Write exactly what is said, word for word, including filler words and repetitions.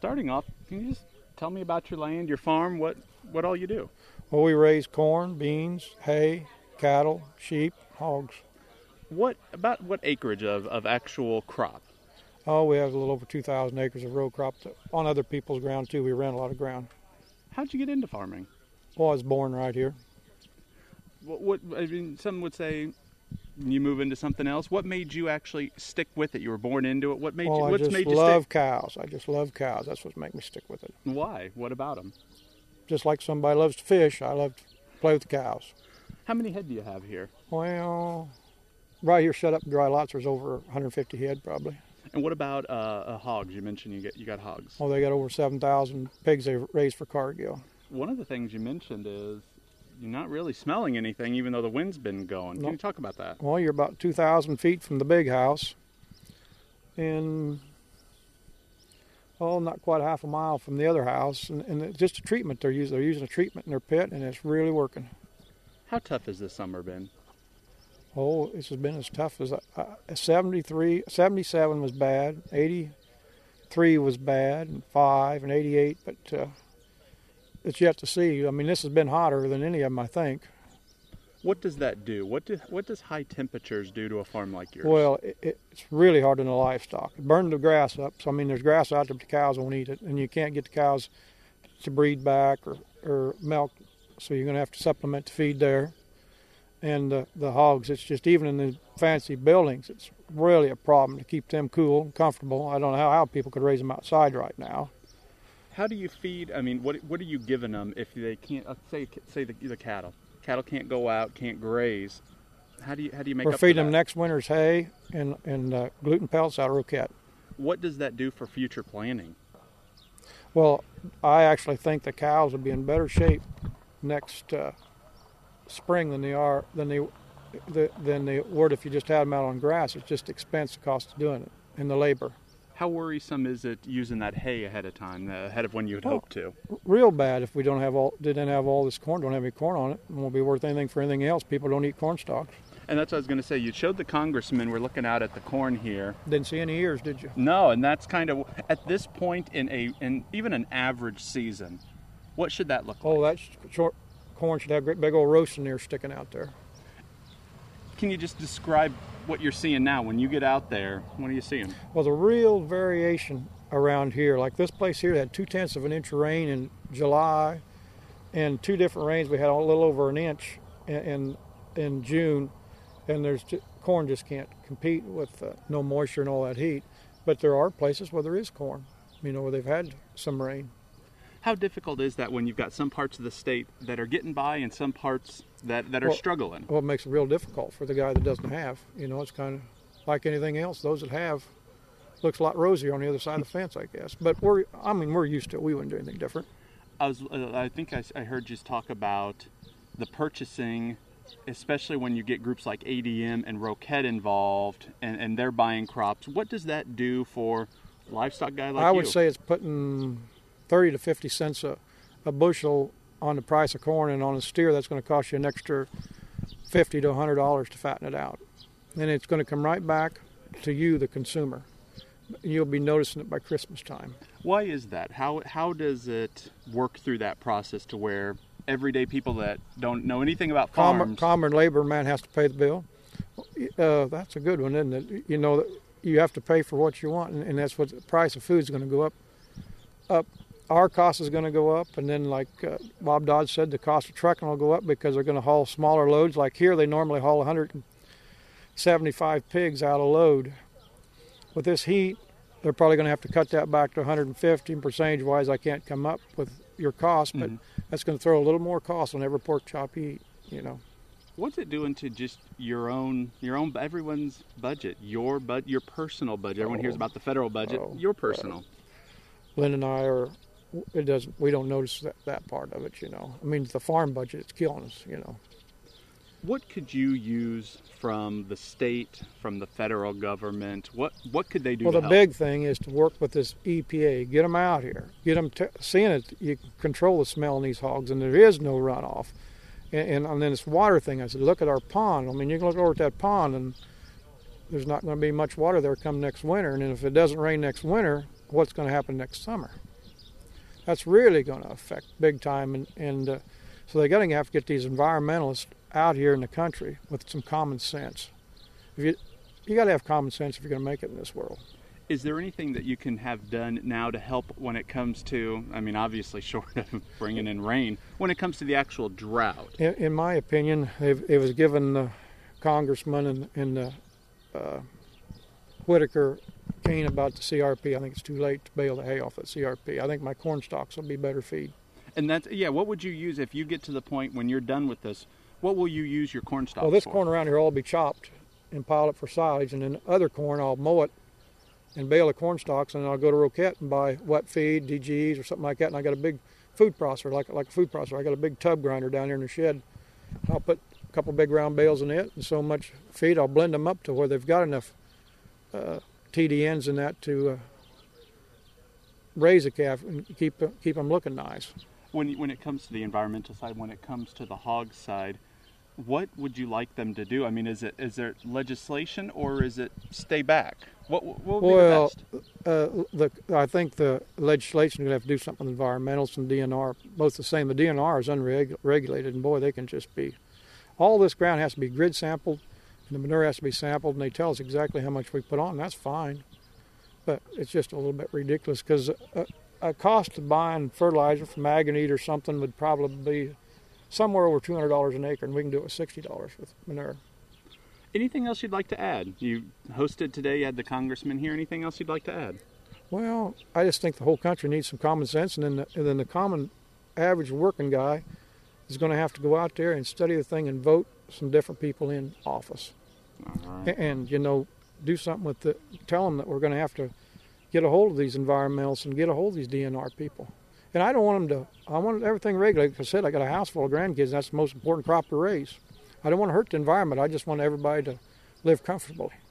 starting off, can you just tell me about your land, your farm, what, what all you do? Well, we raise corn, beans, hay, cattle, sheep, hogs. What about what acreage of, of actual crop? Oh, we have a little over two thousand acres of row crop on other people's ground, too. We rent a lot of ground. How'd you get into farming? Well, I was born right here. What, what I mean, some would say you move into something else. What made you actually stick with it? You were born into it. What made well, you? What's I just made you love stick? cows. I just love cows. That's what makes me stick with it. Why? What about them? Just like somebody loves to fish, I love to play with the cows. How many head do you have here? Well, right here, shut up and dry lots, there's over one hundred fifty head probably. And what about uh, uh, hogs? You mentioned you get you got hogs. Oh, they got over seven thousand pigs they raised for Cargill. One of the things you mentioned is you're not really smelling anything, even though the wind's been going. Can Nope. you talk about that? Well, you're about two thousand feet from the big house, and oh, not quite half a mile from the other house, and, and it's just a treatment they're using. They're using a treatment in their pit, and it's really working. How tough has this summer been? Oh, this has been as tough as uh, seventy-three, seventy-seven was bad, eighty-three was bad, and five, and eighty-eight, but uh, it's yet to see. I mean, this has been hotter than any of them, I think. What does that do? What do, what does high temperatures do to a farm like yours? Well, it, it's really hard on the livestock. It burned the grass up, so I mean, there's grass out there, but the cows won't eat it, and you can't get the cows to breed back or, or milk, so you're going to have to supplement the feed there. And uh, the hogs, it's just, even in the fancy buildings, it's really a problem to keep them cool and comfortable. I don't know how, how people could raise them outside right now. How do you feed? I mean, what what are you giving them if they can't? Uh, say say the, the cattle. Cattle can't go out, can't graze. How do you how do you make We're up for feeding that? them next winter's hay and and uh, gluten pelts out of Roquette. What does that do for future planning? Well, I actually think the cows will be in better shape next uh, spring than they are than they the, than they would if you just had them out on grass. It's just the expense, the cost of doing it, and the labor. How worrisome is it using that hay ahead of time, uh, ahead of when you had Well, hoped to? Real bad if we don't have all didn't have all this corn, don't have any corn on it, and won't be worth anything for anything else. People don't eat corn stalks. And that's what I was going to say. You showed the congressman. We're looking out at the corn here. Didn't see any ears, did you? No, and that's kind of at this point in a in even an average season. What should that look like? Oh, that short corn should have great big old roasting ears sticking out there. Can you just describe what you're seeing now? When you get out there, what are you seeing? Well, the real variation around here, like this place here, had two tenths of an inch of rain in July, and two different rains. We had a little over an inch in in, in June, and there's just, corn just can't compete with uh, no moisture and all that heat. But there are places where there is corn, you know, where they've had some rain. How difficult is that when you've got some parts of the state that are getting by and some parts that, that are Well, struggling? Well, it makes it real difficult for the guy that doesn't have. You know, it's kind of like anything else. Those that have looks a lot rosier on the other side of the fence, I guess. But we're, I mean, we're used to it. We wouldn't do anything different. I was, uh, I think I, I heard you talk about the purchasing, especially when you get groups like A D M and Roquette involved, and, and they're buying crops. What does that do for a livestock guy like you? I would say it's putting thirty to fifty cents a, a bushel on the price of corn, and on a steer that's going to cost you an extra fifty to a hundred dollars to fatten it out, and it's going to come right back to you, the consumer. You'll be noticing it by Christmas time. Why is that? How how does it work through that process to where everyday people that don't know anything about farms? Common, common labor man has to pay the bill. Uh, that's a good one, isn't it? You know, you have to pay for what you want, and, and that's what the price of food is going to go up. Up, our cost is going to go up, and then like uh, Bob Dodge said, the cost of trucking will go up because they're going to haul smaller loads. Like here, they normally haul one hundred seventy-five pigs out a load. With this heat, they're probably going to have to cut that back to one hundred fifty. Percentage-wise, I can't come up with your cost, but Mm-hmm. that's going to throw a little more cost on every pork chop you eat, you know. What's it doing to just your own, your own, everyone's budget, your bud, your personal budget? Everyone Oh. hears about the federal budget, Oh, your personal. Lynn and I are, it doesn't, we don't notice that, that part of it, you know. I mean, the farm budget, it's killing us, you know. What could you use from the state, from the federal government? What what could they do Well, to the help? big thing is to work with this E P A, get them out here, get them t- seeing it. You can control the smell in these hogs, and there is no runoff. And, and, and then this water thing, I said, look at our pond. I mean, you can look over at that pond, and there's not going to be much water there come next winter. And if it doesn't rain next winter, what's going to happen next summer? That's really going to affect big time, and, and uh, so they're going to have to get these environmentalists out here in the country with some common sense. If you you got to have common sense if you're going to make it in this world. Is there anything that you can have done now to help when it comes to, I mean, obviously short of bringing in rain, when it comes to the actual drought? In, in my opinion, it, it was given the congressman and, and the, uh, Whitaker cane about the C R P. I think it's too late to bale the hay off that C R P. I think my corn stalks will be better feed. And that's, yeah, what would you use if you get to the point when you're done with this? What will you use your corn stalks for? Well, this for? corn around here will all be chopped and piled up for silage, and then other corn I'll mow it and bale the corn stalks, and then I'll go to Roquette and buy wet feed, D G Es or something like that, and I got a big food processor, like, like a food processor. I got a big tub grinder down here in the shed. I'll put a couple big round bales in it and so much feed. I'll blend them up to where they've got enough uh, T D Ns in that to uh, raise a calf and keep keep them looking nice. When when it comes to the environmental side, when it comes to the hog side, what would you like them to do? I mean, is it is there legislation or is it stay back? What, what would well, be the best? Uh, the, I think the legislation is going to have to do something with environmentals and D N R, both the same. The D N R is unregulated, and boy, they can just be. All this ground has to be grid sampled, and the manure has to be sampled, and they tell us exactly how much we put on. That's fine, but it's just a little bit ridiculous because a, a cost of buying fertilizer from Agonite or something would probably be somewhere over two hundred dollars an acre, and we can do it with sixty dollars with manure. Anything else you'd like to add? You hosted today, you had the congressman here. Anything else you'd like to add? Well, I just think the whole country needs some common sense, and then the, and then the common average working guy is going to have to go out there and study the thing and vote some different people in office. All right. And, and, you know, do something with the, tell them that we're going to have to get a hold of these environmentalists and get a hold of these D N R people. And I don't want them to, I want everything regulated. Like I said, I got a house full of grandkids. That's the most important crop to raise. I don't want to hurt the environment. I just want everybody to live comfortably.